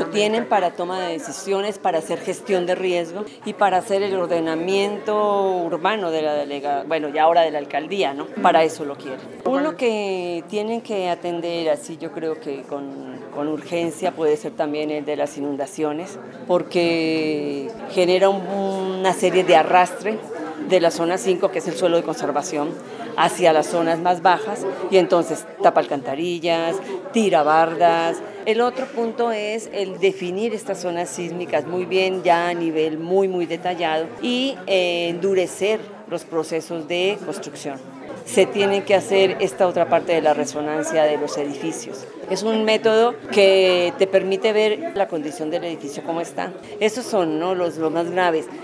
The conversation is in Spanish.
lo tienen para toma de decisiones, para hacer gestión de riesgo y para hacer el ordenamiento urbano de la y ahora de la alcaldía, ¿no? Para eso lo quieren. Uno que tienen que atender así, yo creo que con urgencia puede ser también el de las inundaciones, porque genera una serie de arrastre de la zona 5, que es el suelo de conservación, hacia las zonas más bajas, y entonces tapa alcantarillas, tira bardas. El otro punto es el definir estas zonas sísmicas muy bien, ya a nivel muy detallado, y endurecer los procesos de construcción. Se tiene que hacer esta otra parte de la resonancia de los edificios. Es un método que te permite ver la condición del edificio como está. Esos son, ¿no?, los más graves.